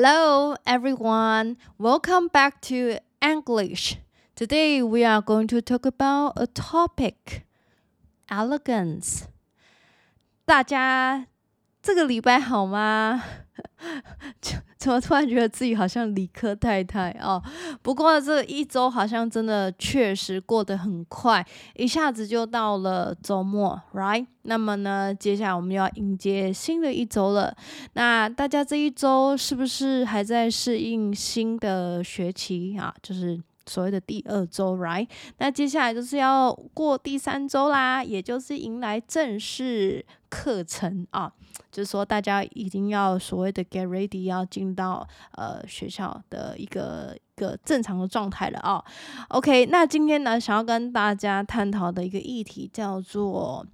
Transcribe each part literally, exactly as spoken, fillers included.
Hello, everyone. Welcome back to English. Today we are going to talk about a topic, elegance. 大家这个礼拜好吗？怎么突然觉得自己好像理科太太哦？不过这一周好像真的确实过得很快，一下子就到了周末 ，right？ 那么呢，接下来我们要迎接新的一周了。那大家这一周是不是还在适应新的学期啊？就是所谓的第二周 ，right？ 那接下来就是要过第三周啦，也就是迎来正式课程啊。就是说，大家已经要所谓的 get ready， 要进到呃学校的一个一个正常的状态了啊、哦。OK， 那今天呢，想要跟大家探讨的一个议题叫做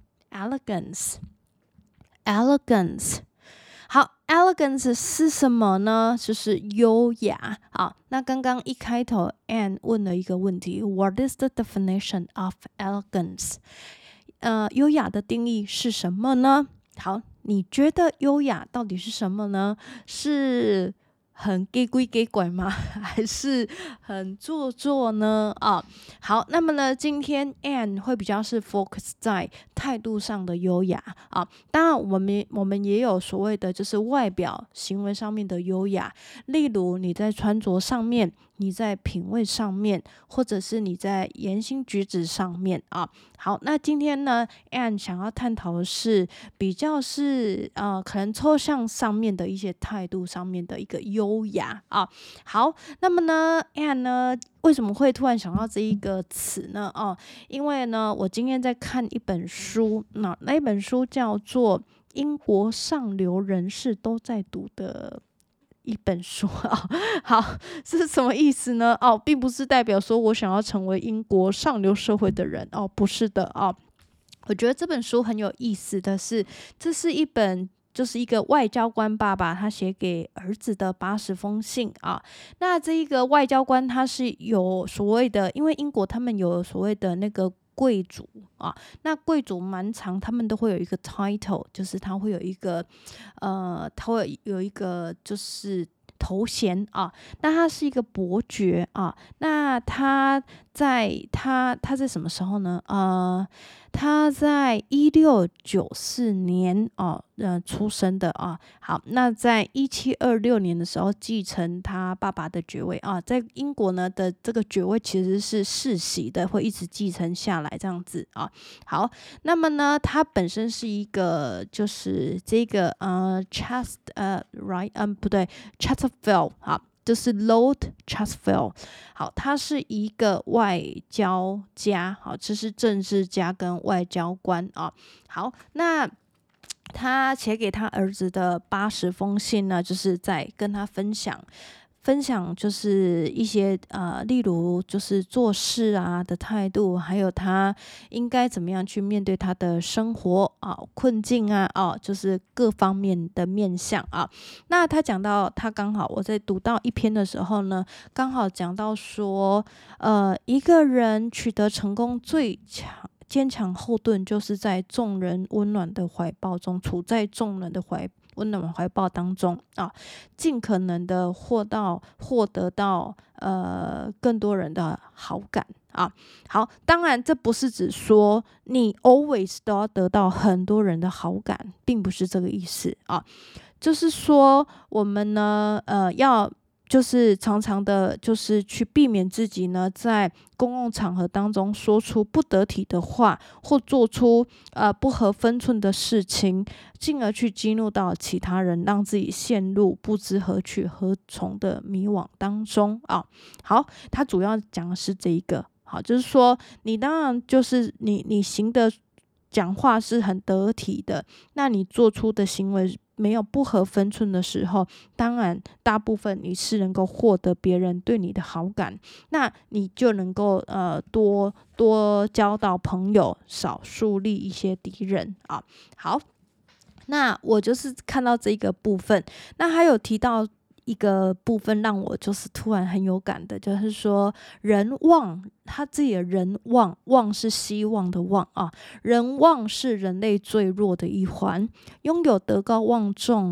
elegance。elegance， 好 ，elegance 是什么呢？就是优雅啊。那刚刚一开头 Anne 问了一个问题 ，What is the definition of elegance？ 呃，优雅的定义是什么呢？好。你觉得优雅到底是什么呢？是很给鬼给拐吗？还是很做作呢？啊，好，那么呢，今天 Anne 会比较是 focus 在态度上的优雅啊。当然，我们我们也有所谓的就是外表行为上面的优雅，例如你在穿着上面，你在品味上面，或者是你在言行举止上面啊。好，那今天呢 Anne 想要探讨的是比较是呃可能抽象上面的一些态度上面的一个优雅啊。好，那么呢 Anne 呢为什么会突然想到这一个词呢？哦，因为呢我今天在看一本书，那那一本书叫做英国上流人士都在读的一本书啊。好，这是什么意思呢？哦，并不是代表说我想要成为英国上流社会的人哦，不是的哦。我觉得这本书很有意思的是，这是一本就是一个外交官爸爸他写给儿子的八十封信啊。那这一个外交官他是有所谓的，因为英国他们有所谓的那个贵族啊，那贵族蛮长，他们都会有一个 title， 就是他会有一个呃，他会有一个就是头衔啊。那他是一个伯爵啊。那他在他他在什么时候呢？呃，他在一六九四年哦，呃出生的啊。好，那在一七二六年的时候继承他爸爸的爵位啊。在英国呢的这个爵位其实是世袭的，会一直继承下来这样子啊。好，那么呢，他本身是一个就是这个呃 Chast 呃 right 嗯、呃、不对 Chesterfield 好。就是 Lord Chesterfield， 好，他是一个外交家，好，这是政治家跟外交官啊。好，那他写给他儿子的八十封信呢，就是在跟他分享。分享就是一些呃，例如就是做事啊的态度，还有他应该怎么样去面对他的生活啊、困境啊，哦，就是各方面的面向啊。那他讲到，他刚好我在读到一篇的时候呢，刚好讲到说，呃，一个人取得成功最强。坚强后盾，就是在众人温暖的怀抱中，处在众人的怀温暖怀抱当中啊，尽可能的获到获得到呃更多人的好感啊。好，当然这不是指说你 always 都要得到很多人的好感，并不是这个意思啊。就是说我们呢，呃，要。就是常常的，就是去避免自己呢，在公共场合当中说出不得体的话，或做出呃不合分寸的事情，进而去激怒到其他人，让自己陷入不知何去何从的迷惘当中啊。好，他主要讲的是这一个，好，就是说你当然就是你你行的讲话是很得体的，那你做出的行为。没有不合分寸的时候，当然大部分你是能够获得别人对你的好感，那你就能够呃多多交到朋友，少树立一些敌人啊。好，那我就是看到这个部分，那还有提到。一个部分让我就是突然很有感的，就是说人望他自己的人望，望是希望的望啊，人望是人类最弱的一环，拥有德高望重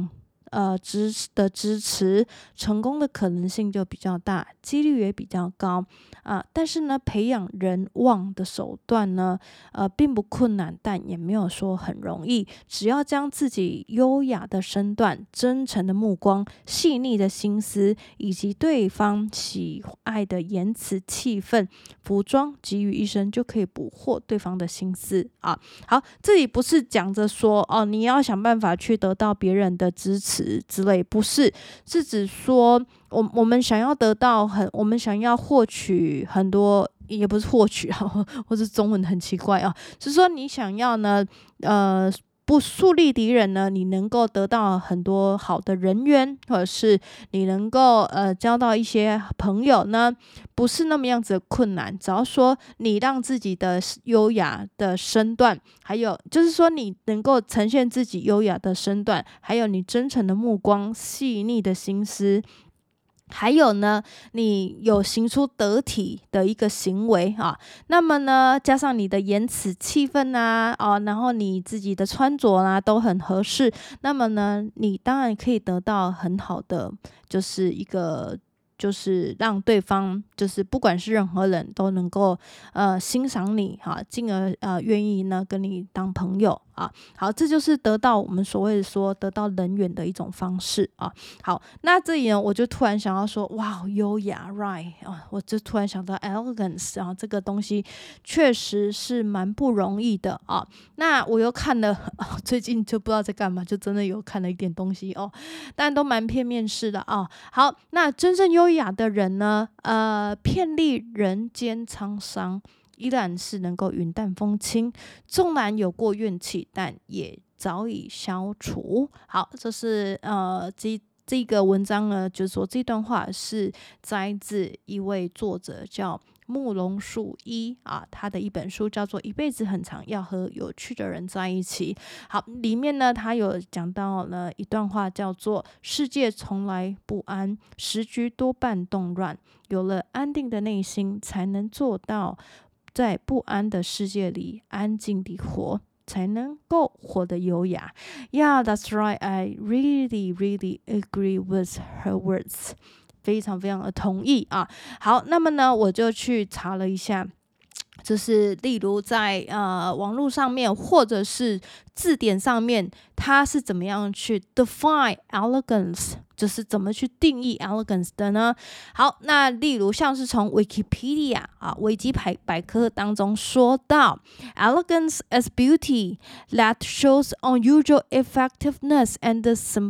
呃支的支持，成功的可能性就比较大，几率也比较高啊。但是呢，培养人望的手段呢，呃，并不困难，但也没有说很容易。只要将自己优雅的身段、真诚的目光、细腻的心思，以及对方喜爱的言辞、气氛、服装集于一身，就可以捕获对方的心思啊。好，这里不是讲着说哦，你要想办法去得到别人的支持之类，不是，是指说我我们想要得到很，我们想要获取很多，也不是获取啊，或是中文很奇怪啊，是说你想要呢，呃。不树立敌人呢，你能够得到很多好的人缘，或者是你能够呃交到一些朋友呢，不是那么样子的困难。只要说你让自己的优雅的身段，还有就是说你能够呈现自己优雅的身段，还有你真诚的目光、细腻的心思。还有呢，你有行出得体的一个行为啊，那么呢，加上你的言辞、气氛啊，哦，然后你自己的穿着啊都很合适，那么呢，你当然可以得到很好的，就是一个。就是让对方，就是不管是任何人都能够呃欣赏你哈，进而呃愿意呢跟你当朋友啊。好，这就是得到我们所谓的说得到人缘的一种方式啊。好，那这里呢，我就突然想要说，哇，优雅 ，right 啊，我就突然想到 elegance 啊，这个东西确实是蛮不容易的啊。那我又看了，哦、最近就不知道在干嘛，就真的有看了一点东西哦，但都蛮片面式的啊。好，那真正优雅的人呢，呃，遍历人间沧桑，依然是能够云淡风轻，纵然有过怨气，但也早已消除。好，这是呃这这个文章呢，就是说这段话是摘自一位作者叫慕容树一啊，他的一本书叫做《一辈子很长，要和有趣的人在一起》。好，里面呢，他有讲到了一段话，叫做“世界从来不安，时局多半动乱。有了安定的内心，才能做到在不安的世界里安静地活。”才能够活得优雅。Yeah, that's right. I really, really agree with her words. 非常非常的同意啊。好，那么呢，我就去查了一下，就是例如在呃网络上面或者是字典上面，它是怎么样去 define elegance， 就是怎么去定义 elegance 的呢？好，那例如像是从 Wikipedia 啊维基百百科当中说到 ，elegance is beauty that shows unusual effectiveness and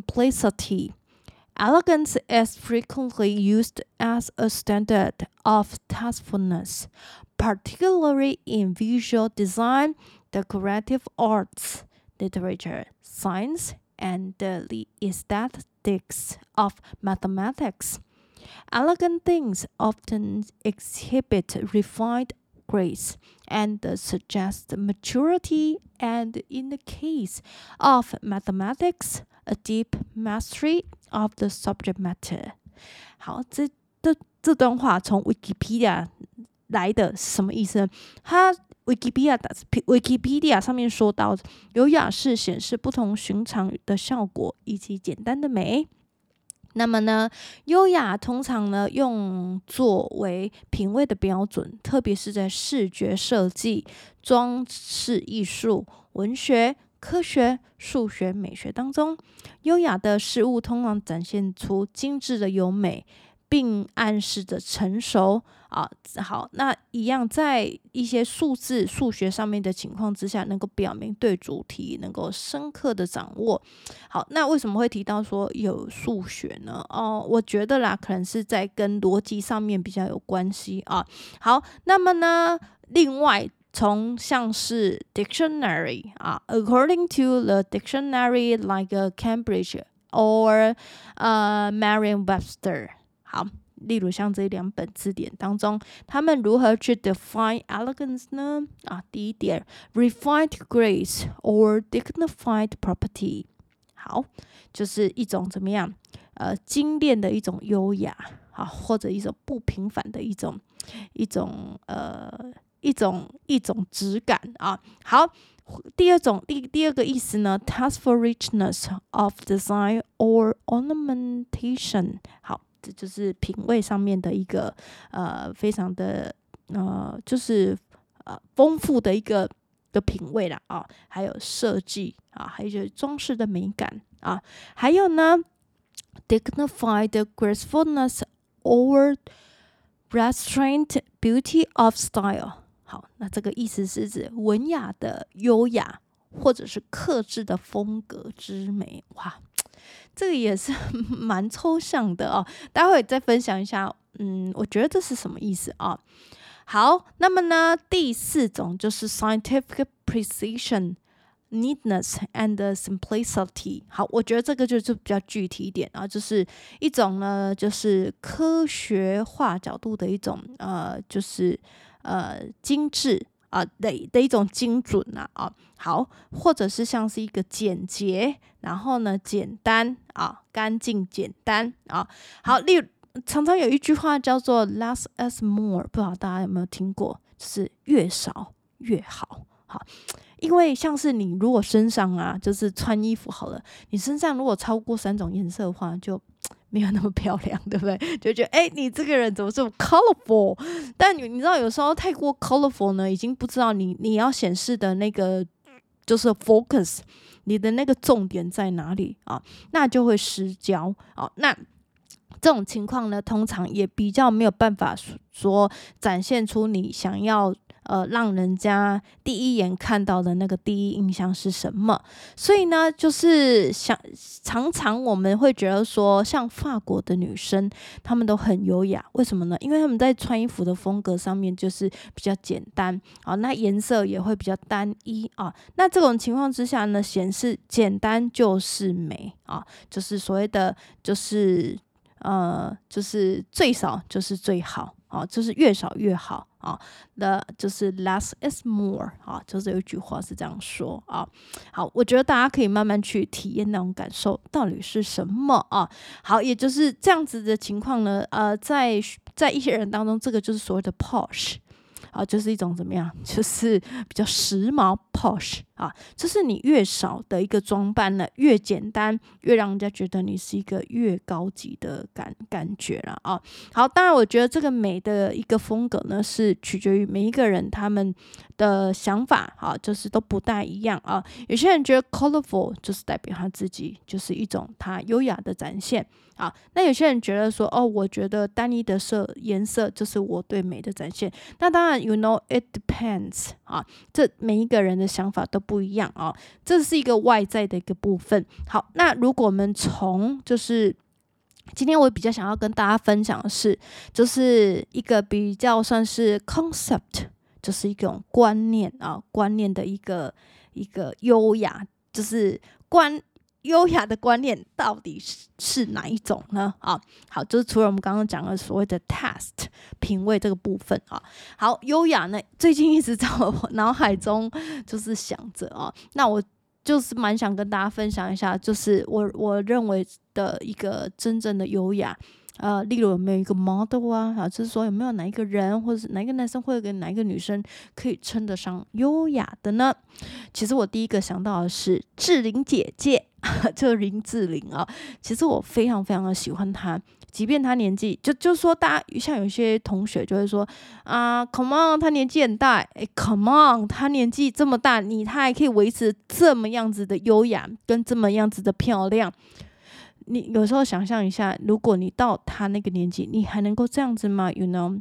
simplicity。Elegance is frequently used as a standard of tastefulness, particularly in visual design, decorative arts, literature, science, and the aesthetics of mathematics. Elegant things often exhibit refined grace and suggest maturity, and in the case of mathematics, a deep mastery of the subject matter. 好，这这这段话从 Wikipedia 来的是什么意思呢？它 Wikipedia Wikipedia 上面说到，优雅是显示不同寻常的效果以及简单的美。那么呢，优雅通常呢用作为品味的标准，特别是在视觉设计、装饰艺术、文学、科学、数学、美学当中，优雅的事物通常展现出精致的优美，并暗示着成熟啊。好，那一样在一些数字、数学上面的情况之下，能够表明对主题能够深刻的掌握。好，那为什么会提到说有数学呢？哦，我觉得啦，可能是在跟逻辑上面比较有关系啊。好，那么呢，另外。从像是 dictionary 啊 ，according to the dictionary like a Cambridge or 呃 Merriam-Webster， 好，例如像这两本字典当中，他们如何去 define elegance 呢？啊，第一点 ，refined grace or dignified property， 好，就是一种怎么样，呃，精炼的一种优雅，啊，或者一种不平凡的一种一种呃。一种一种质感啊，好第二种第第二个意思呢 ，tasteful richness of design or ornamentation。好，这就是品味上面的一个呃非常的呃就是呃丰富的一个的品味啦啊，还有设计啊，还有就是装饰的美感啊，还有呢 dignified gracefulness or restrained beauty of style。好，那这个意思是指文雅的优雅，或者是克制的风格之美。哇，这个也是蛮抽象的哦。待会再分享一下，嗯，我觉得这是什么意思啊？好，那么呢，第四种就是 scientific precision。neatness and simplicity。 好，我觉得这个就是比较具体一点啊，就是一种呢，就是科学化角度的一种呃，就是呃精致啊、呃、的的一种精准啊啊。好，或者是像是一个简洁，然后呢简单啊，干净简单啊。好，例如常常有一句话叫做 less is more， 不知道大家有没有听过，就是越少越好。好，因为像是你如果身上啊，就是穿衣服好了，你身上如果超过三种颜色的话，就没有那么漂亮，对不对？就觉得哎、欸，你这个人怎么这么 colorful？ 但你你知道，有时候太过 colorful 呢，已经不知道你你要显示的那个就是 focus， 你的那个重点在哪里啊？那就会失焦啊。那这种情况呢，通常也比较没有办法说展现出你想要。呃，让人家第一眼看到的那个第一印象是什么？所以呢，就是想常常我们会觉得说，像法国的女生，她们都很优雅，为什么呢？因为她们在穿衣服的风格上面就是比较简单啊，那颜色也会比较单一啊。那这种情况之下呢，显示简单就是美啊，就是所谓的就是呃，就是最少就是最好。啊，就是越少越好啊，那就是 less is more 啊，就是有一句话是这样说啊。好，我觉得大家可以慢慢去体验那种感受到底是什么啊。好，也就是这样子的情况呢，呃，在在一些人当中，这个就是所谓的 posh。啊，就是一种怎么样，就是比较时髦 posh 啊，就是你越少的一个装扮呢，越简单，越让人家觉得你是一个越高级的感感觉了啊。好，当然我觉得这个美的一个风格呢，是取决于每一个人他们的想法啊，就是都不大一样啊。有些人觉得 colorful 就是代表他自己就是一种他优雅的展现。好，那有些人觉得说，哦，我觉得单一的色颜色就是我对美的展现。那当然 ，you know it depends 啊，这每一个人的想法都不一样啊，这是一个外在的一个部分。好，那如果我们从就是今天我比较想要跟大家分享的是，就是一个比较算是 concept， 就是一种观念啊，观念的一个一个优雅，就是观。优雅的观念到底 是, 是哪一种呢？啊，好，就是除了我们刚刚讲的所谓的 taste 品味这个部分啊，好，优雅呢，最近一直在我脑海中就是想着啊，那我就是蛮想跟大家分享一下，就是我我认为的一个真正的优雅。呃，例如有没有一个 model 啊？啊，就是说有没有哪一个人，或者是哪一个男生，或者跟哪一个女生可以称得上优雅的呢？其实我第一个想到的是志玲姐姐，就林志玲啊。其实我非常非常的喜欢她，即便她年纪，就就说大家像有些同学就会说啊 ，come on， 她年纪很大，哎 ，come on， 她年纪这么大，你她还可以维持这么样子的优雅，跟这么样子的漂亮。你有时候想象一下，如果你到他那个年纪，你还能够这样子吗 ？You know,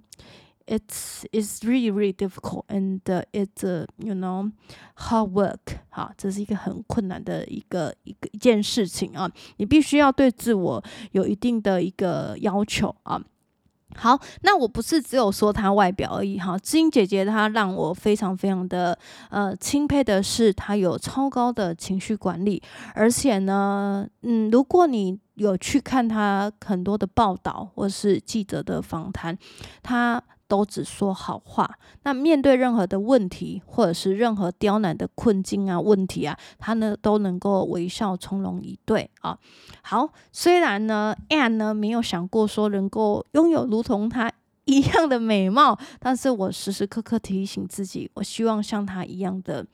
it's it's really really difficult, and it's a, you know hard work. 好，这是一个很困难的一个一个一件事情啊，你必须要对自我有一定的一个要求啊。好，那我不是只有说她外表而已哈，志玲姐姐她让我非常非常的呃钦佩的是，她有超高的情绪管理，而且呢，嗯，如果你有去看她很多的报道或是记者的访谈，她都只说好话。那面对任何的问题，或者是任何刁难的困境啊、问题啊，他呢都能够微笑从容以对啊。好，虽然呢 ，Anne 呢没有想过说能够拥有如同她一样的美貌，但是我时时刻刻提醒自己，我希望像她一样的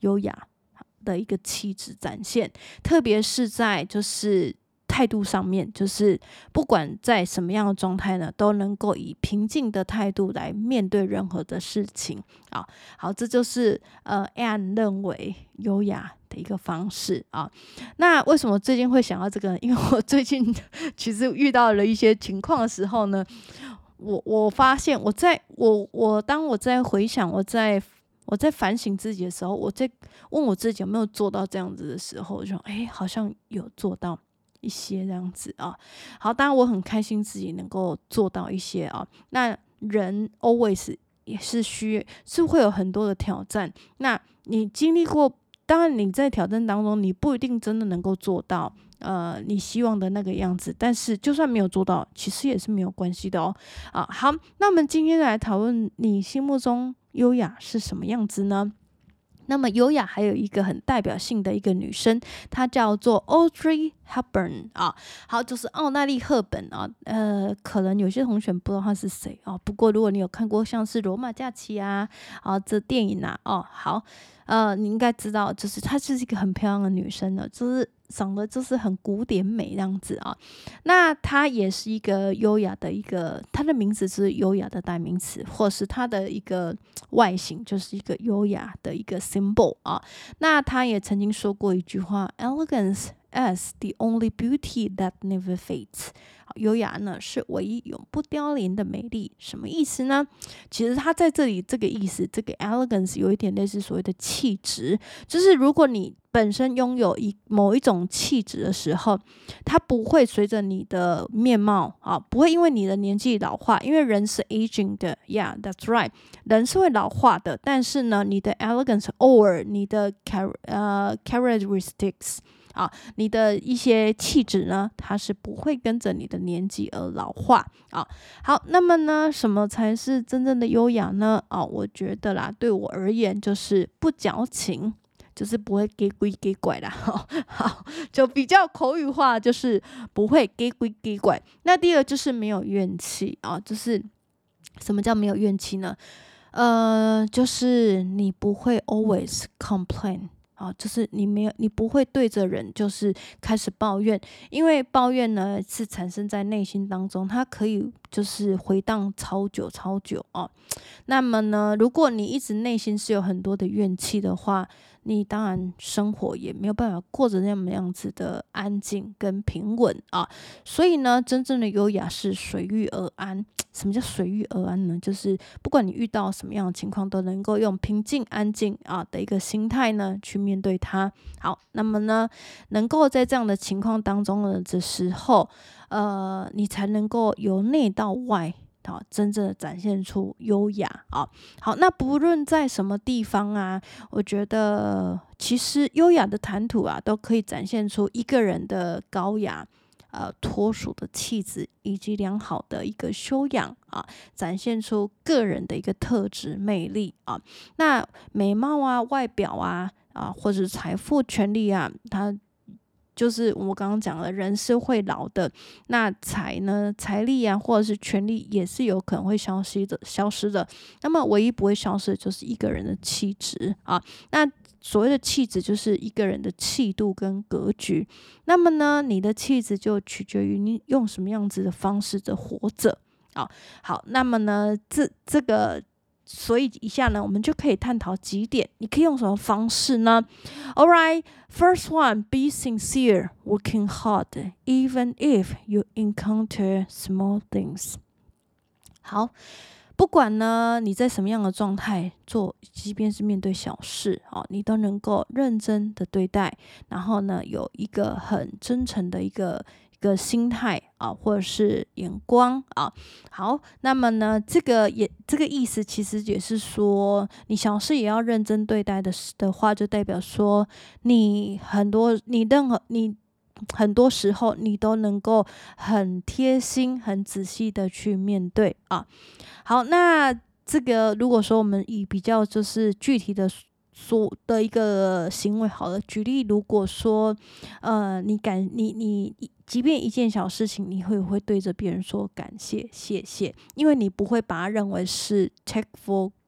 优雅的一个气质展现，特别是在就是态度上面，就是不管在什么样的状态呢，都能够以平静的态度来面对任何的事情啊。好，这就是呃 Anne 认为优雅的一个方式啊。那为什么最近会想到这个？因为我最近其实遇到了一些情况的时候呢，我我发现我在我我当我在回想我在我在反省自己的时候，我在问我自己有没有做到这样子的时候，我就哎，好像有做到一些这样子啊。好，当然我很开心自己能够做到一些啊。那人 always 也是需是会有很多的挑战，那你经历过，当然你在挑战当中，你不一定真的能够做到呃你希望的那个样子，但是就算没有做到，其实也是没有关系的哦。啊，好，那我们今天来讨论你心目中优雅是什么样子呢？那么优雅还有一个很代表性的一个女生，她叫做 Audrey Hepburn 啊，好，就是奥黛丽·赫本啊，呃，可能有些同学不知道她是谁啊，不过如果你有看过像是《罗马假期》啊，啊这电影啊，哦，好，呃，你应该知道，就是她就是一个很漂亮的女生呢，就是长得就是很古典美这样子啊。那她也是一个优雅的一个，她的名字是优雅的代名词，或是她的一个外形就是一个优雅的一个 symbol 啊。那她也曾经说过一句话 ，elegance as the only beauty that never fades。优雅呢是唯一永不凋零的美丽，什么意思呢？其实它在这里这个意思，这个 elegance 有一点类似所谓的气质，就是如果你本身拥有一某一种气质的时候，它不会随着你的面貌啊，不会因为你的年纪老化，因为人是 aging 的 ，yeah that's right， 人是会老化的，但是呢，你的 elegance or 你的 char 呃 characteristics。啊，你的一些气质呢，它是不会跟着你的年纪而老化啊。好，那么呢，什么才是真正的优雅呢？啊，我觉得啦，对我而言就是不矫情，就是不会给鬼给拐啦。好，就比较口语化，就是不会给鬼给拐。那第二就是没有怨气啊，就是什么叫没有怨气呢？呃，就是你不会 always complain。啊，就是你没有，你不会对着人就是开始抱怨，因为抱怨呢是产生在内心当中，它可以就是回荡超久超久哦。那么呢，如果你一直内心是有很多的怨气的话，你当然生活也没有办法过着那么样子的安静跟平稳啊。所以呢，真正的优雅是随遇而安。什么叫随遇而安呢？就是不管你遇到什么样的情况，都能够用平静安静啊的一个心态呢去面对它。好，那么呢，能够在这样的情况当中呢的时候，呃，你才能够由内到外。好，真正的展现出优雅啊！好，那不论在什么地方啊，我觉得其实优雅的谈吐啊，都可以展现出一个人的高雅、呃脱俗的气质，以及良好的一个修养啊，展现出个人的一个特质魅力啊。那美貌啊、外表啊啊，或者财富、权利啊，它。就是我刚刚讲的，人是会老的，那财呢、财力啊，或者是权力，也是有可能会消失的、消失的。那么，唯一不会消失的就是一个人的气质啊。那所谓的气质，就是一个人的气度跟格局。那么呢，你的气质就取决于你用什么样子的方式的活着啊。好，那么呢，这这个。所以以下呢，我们就可以探讨几点，你可以用什么方式呢 ？Alright, first one, be sincere, working hard, even if you encounter small things. 好，不管呢你在什么样的状态做，即便是面对小事啊，你都能够认真的对待，然后呢有一个很真诚的一个。一个心态啊，或者是眼光啊，好，那么呢，这个也这个意思其实也是说，你小事也要认真对待的的话，就代表说你很多你任何你很多时候你都能够很贴心、很仔细的去面对啊。好，那这个如果说我们以比较就是具体的。说的一个行为好了，举例，如果说，呃，你感你你，即便一件小事情，你会不会对着别人说感谢、谢谢？因为你不会把它认为是 take for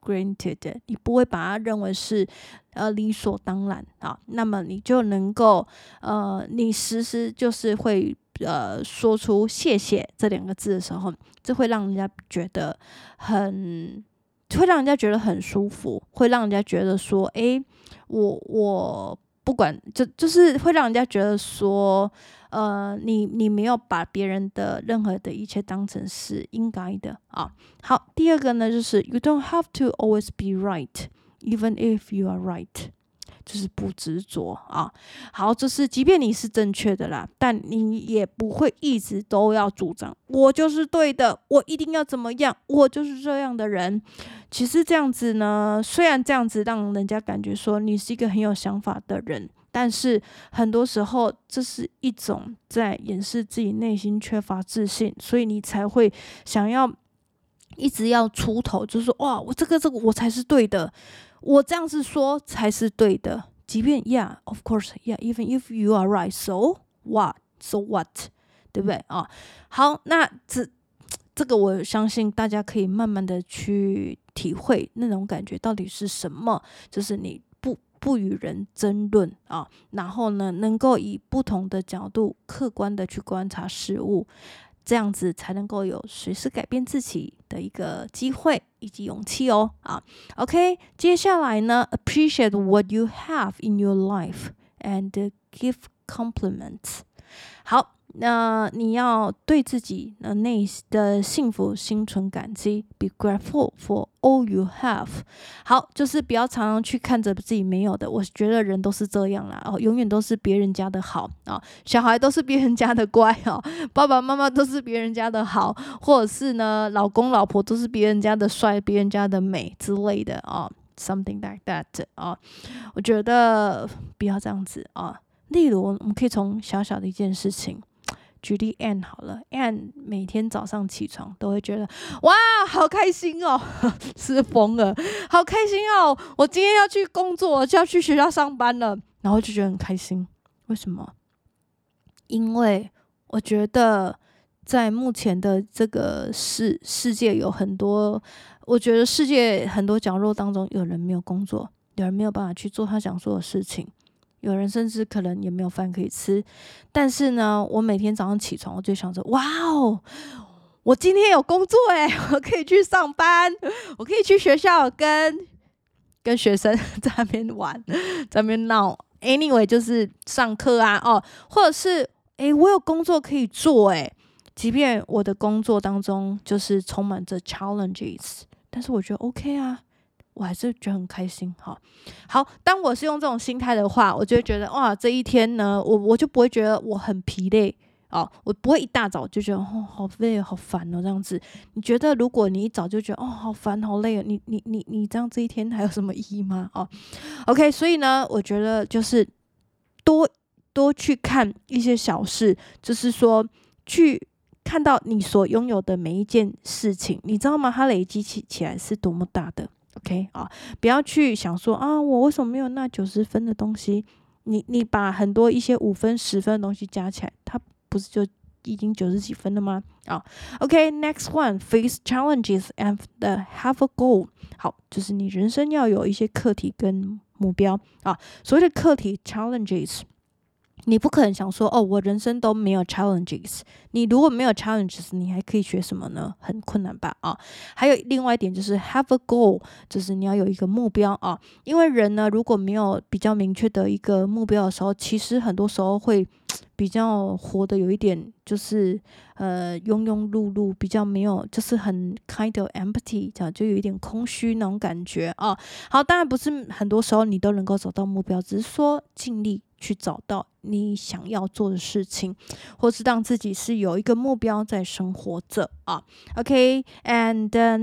granted， 你不会把它认为是呃理所当然啊，那么你就能够呃，你时时就是会呃说出谢谢这两个字的时候，这会让人家觉得很，会让人家觉得很舒服，会让人家觉得说，诶，我我不管，就就是会让人家觉得说，呃，你你没有把别人的任何的一切当成是应该的啊。好，第二个呢，就是 You don't have to always be right, even if you are right， 就是不执着啊。好，就是即便你是正确的啦，但你也不会一直都要主张我就是对的，我一定要怎么样，我就是这样的人。其实这样子呢，虽然这样子让人家感觉说你是一个很有想法的人，但是很多时候这是一种在掩饰自己内心缺乏自信，所以你才会想要一直要出头，就是说哇，我这个这个我才是对的，我这样子说才是对的。即便 yeah of course yeah even if you are right so what so what， 对不对啊？好，那这这个我相信大家可以慢慢的去体会那种感觉到底是什么，就是你不不与人争论啊，然后呢能够以不同的角度客观的去观察事物，这样子才能够有随时改变自己的一个机会以及勇气哦啊。OK， 接下来呢 appreciate what you have in your life and give compliments。 好，那你要对自己内的幸福心存感激 ，be grateful for all you have。好，就是不要常常去看着自己没有的。我觉得人都是这样啦，哦，永远都是别人家的好啊，小孩都是别人家的乖哦，爸爸妈妈都是别人家的好，或者是呢，老公老婆都是别人家的帅、别人家的美之类的啊 ，something like that 啊。我觉得不要这样子啊。例如，我们可以从小小的一件事情。举例 Anne 好了 ，Anne 每天早上起床都会觉得哇，好开心哦，是疯了，好开心哦！我今天要去工作，就要去学校上班了，然后就觉得很开心。为什么？因为我觉得在目前的这个世世界有很多，我觉得世界很多角落当中，有人没有工作，有人没有办法去做他想做的事情。有人甚至可能也没有饭可以吃，但是呢，我每天早上起床，我就想着，哇哦，我今天有工作诶，我可以去上班，我可以去学校跟跟学生在那边玩，在那边闹。Anyway， 就是上课啊，哦，或者是诶，我有工作可以做诶，即便我的工作当中就是充满着 challenges， 但是我觉得 OK 啊。我还是觉得很开心哈。好，当我是用这种心态的话，我就会觉得哇，这一天呢，我我就不会觉得我很疲累哦，我不会一大早就觉得哦好累好烦哦这样子。你觉得如果你一早就觉得哦好烦好累哦，你你你你这样这一天还有什么意义吗？哦 ，OK， 所以呢，我觉得就是多多去看一些小事，就是说去看到你所拥有的每一件事情，你知道吗？它累积起起来是多么大的。OK 啊，不要去想说啊，我为什么没有那九十分的东西？你你把很多一些五分、十分的东西加起来，它不是就已经九十几分了吗？啊 ，OK，next one，face challenges and have a goal。好，就是你人生要有一些课题跟目标啊。所谓的课题 challenges。你不可能想说哦，我人生都没有 challenges。你如果没有 challenges， 你还可以学什么呢？很困难吧啊！还有另外一点就是 have a goal， 就是你要有一个目标啊。因为人呢，如果没有比较明确的一个目标的时候，其实很多时候会比较活得有一点就是呃庸庸碌碌，比较没有就是很 kind of empty， 这样就有一点空虚那种感觉啊。好，当然不是很多时候你都能够找到目标，只是说尽力去找到你想要做的事情，或是让自己是有一个目标在生活着啊。OK，and、okay,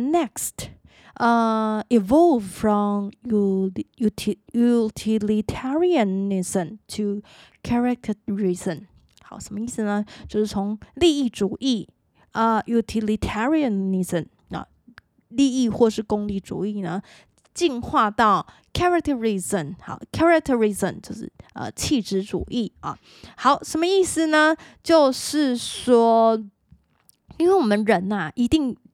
next，uh, evolve from util utilitarianism to characterism。好，什么意思呢？就是从利益主义啊、uh, ，utilitarianism 啊，利益或是功利主义呢，进化到 characterism。好 ，characterism 就是呃气质主义啊。好，什么意思呢？就是说，因为我们人呐、啊，一定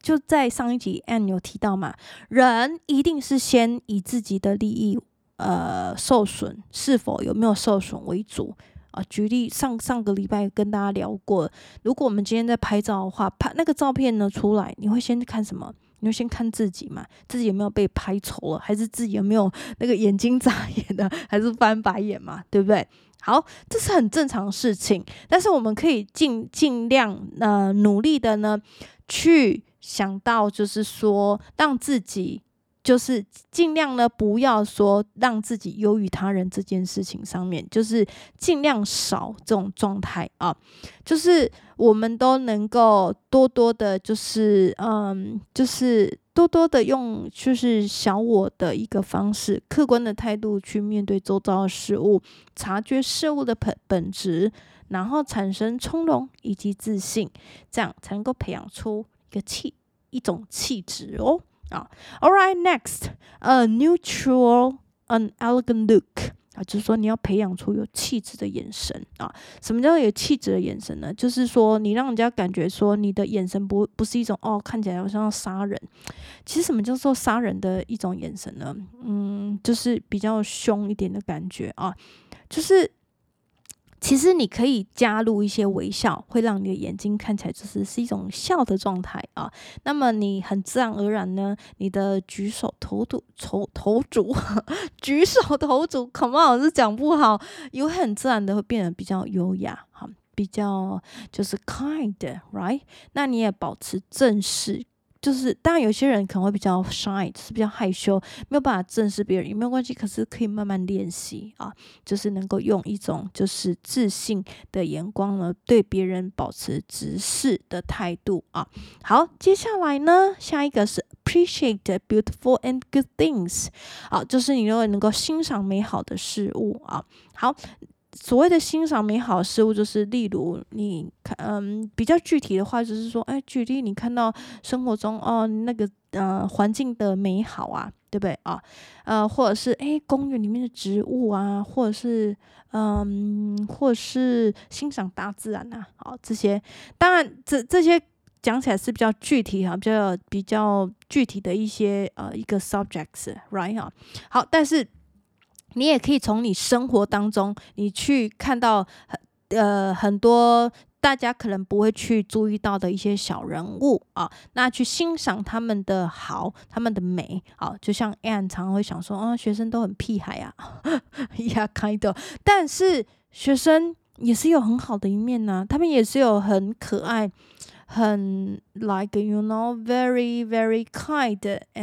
就在上一集 Anne 有提到嘛，人一定是先以自己的利益呃受损，是否有没有受损为主啊。举例上上个礼拜跟大家聊过，如果我们今天在拍照的话，拍那个照片呢出来，你会先看什么？你会先看自己嘛，自己有没有被拍丑了，还是自己有没有那个眼睛眨眼的，还是翻白眼嘛，对不对？好，这是很正常的事情，但是我们可以尽尽量呃努力的呢，去想到就是说让自己。就是尽量呢，不要说让自己优于他人这件事情上面，就是尽量少这种状态啊。就是我们都能够多多的，就是嗯，就是多多的用就是小我的一个方式，客观的态度去面对周遭的事物，察觉事物的本本质，然后产生从容以及自信，这样才能够培养出一个气一种气质哦。啊 ，All right, next, a neutral, an elegant look 啊，就是说你要培养出有气质的眼神啊。什么叫有气质的眼神呢？就是说你让人家感觉说你的眼神不不是一种哦看起来好像要杀人。其实什么叫做杀人的一种眼神呢？嗯，就是比较凶一点的感觉啊，就是。其实你可以加入一些微笑，会让你的眼睛看起来就是是一种笑的状态啊。那么你很自然而然呢，你的举手投足头头足举手投足 ，come on， 是讲不好，也会很自然的会变得比较优雅，哈，比较就是 kind，right？ 那你也保持正式。就是当然有些人可能会比较 shy， 就是比较害羞，没有办法正视别人也没有关系，可是可以慢慢练习啊，就是能够用一种就是自信的眼光呢，对别人保持直视的态度啊。好，接下来呢，下一个是 appreciate beautiful and good things， 好，就是你如果能够欣赏美好的事物啊。好。所谓的欣赏美好的事物，就是例如你看，嗯，比较具体的话，就是说，哎，举例你看到生活中哦那个呃环境的美好啊，对不对啊？呃，或者是哎公园里面的植物啊，或者是嗯，或者是欣赏大自然啊，好这些，当然这这些讲起来是比较具体哈，比较比较具体的一些呃一个 subjects，right 哈，好，但是。你也可以从你生活当中，你去看到呃很多大家可能不会去注意到的一些小人物啊，那去欣赏他们的好，他们的美啊，就像 Anne 常常会想说，啊，学生都很屁孩啊，呀，kind of，但是学生也是有很好的一面呐、啊，他们也是有很可爱。很 like you know very very kind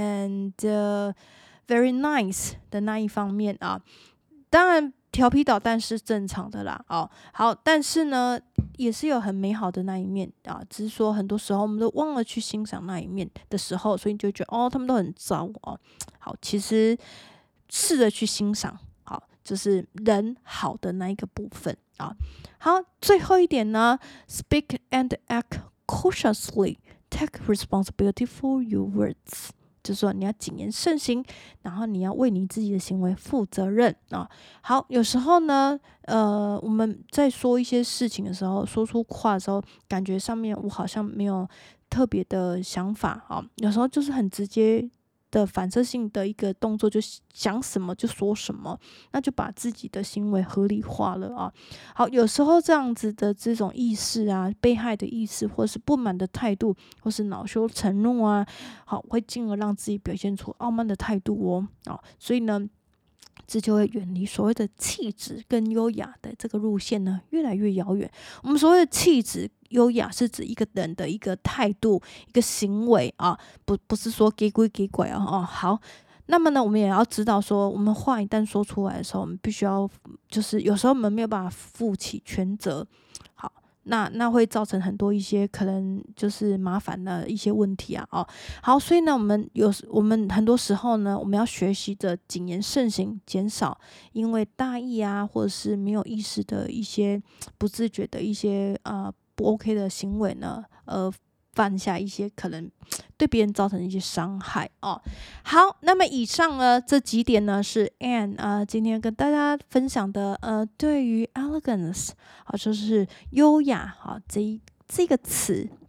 and、uh, very nice 的那一方面啊，当然调皮捣蛋是正常的啦，哦，好，但是呢，也是有很美好的那一面啊，只是说很多时候我们都忘了去欣赏那一面的时候，所以你就觉得哦，他们都很糟哦。好，其实试着去欣赏，好，就是人好的那一个部分啊。好，最后一点呢 ，speak and act cautiously, take responsibility for your words。就是说你要谨言慎行，然后你要为你自己的行为负责任啊。好，有时候呢，呃，我们在说一些事情的时候，说出话的时候，感觉上面我好像没有特别的想法啊。有时候就是很直接的反射性的一个动作，就想什么就说什么，那就把自己的行为合理化了啊。好，有时候这样子的这种意识啊，被害的意识，或是不满的态度，或是恼羞成怒啊，好，会进而让自己表现出傲慢的态度哦。啊，所以呢，这就会远离所谓的气质跟优雅的这个路线呢，越来越遥远。我们所谓的气质、优雅，是指一个人的一个态度、一个行为啊，不不是说给鬼给鬼啊。哦，好，那么呢，我们也要知道说，我们话一旦说出来的时候，我们必须要，就是有时候我们没有办法负起全责。好。那那会造成很多一些可能就是麻烦的一些问题啊，哦，好，所以呢，我们有我们很多时候呢，我们要学习着谨言慎行，减少因为大意啊，或者是没有意识的一些不自觉的一些呃不 OK 的行为呢，呃。犯下一些可能对别人造成一些伤害哦。好，那么以上呢这几点呢是 Anne 啊、呃、今天跟大家分享的呃对于 elegance 啊就是优雅啊这一这个词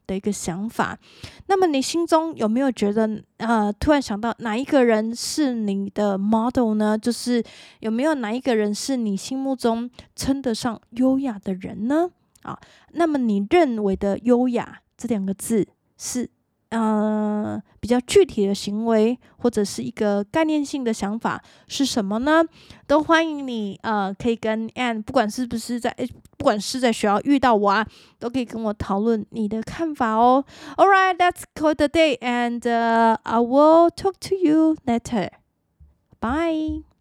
的一个想法。那么你心中有没有觉得呃，突然想到哪一个人是你的 model 呢？就是有没有哪一个人是你心目中称得上优雅的人呢？啊，那么你认为的优雅这两个字是呃，比较具体的行为，或者是一个概念性的想法是什么呢？都欢迎你呃，可以跟 Anne， 不管是不是在不管是在学校遇到我啊，都可以跟我讨论你的看法哦。Alright, that's call it a day, and uh, I will talk to you later. Bye.